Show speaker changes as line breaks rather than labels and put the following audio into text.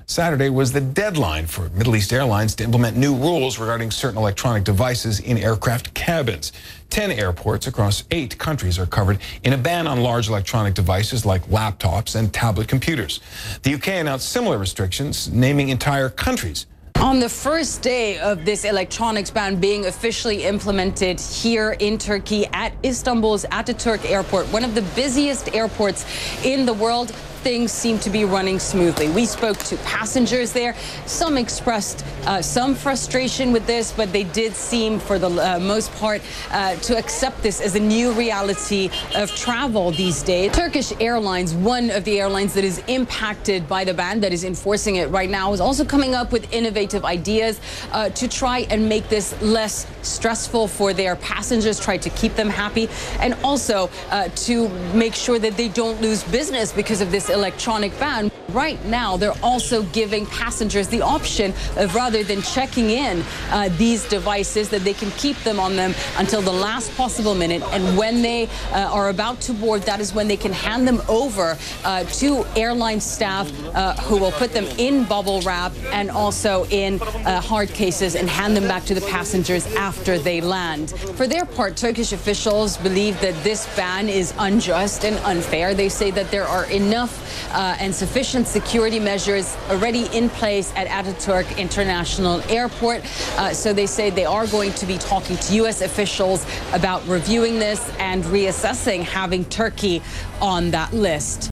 Saturday was the deadline for Middle East airlines to implement new rules regarding certain electronic devices in aircraft cabins. 10 airports across 8 countries are covered in a ban on large electronic devices like laptops and tablet computers. The UK announced similar restrictions, naming entire countries.
On the first day of this electronics ban being officially implemented here in Turkey at Istanbul's Ataturk Airport, one of the busiest airports in the world, things seem to be running smoothly. We spoke to passengers there. Some expressed some frustration with this, but they did seem, for the most part, to accept this as a new reality of travel these days. Turkish Airlines, one of the airlines that is impacted by the ban, that is enforcing it right now, is also coming up with innovative ideas to try and make this less stressful for their passengers, try to keep them happy, and also to make sure that they don't lose business because of this electronic ban. Right now, they're also giving passengers the option of, rather than checking in these devices, that they can keep them on them until the last possible minute. And when they are about to board, that is when they can hand them over to airline staff who will put them in bubble wrap and also in hard cases and hand them back to the passengers after they land. For their part, Turkish officials believe that this ban is unjust and unfair. They say that there are enough and sufficient security measures already in place at Ataturk International Airport. So they say they are going to be talking to U.S. officials about reviewing this and reassessing having Turkey on that list.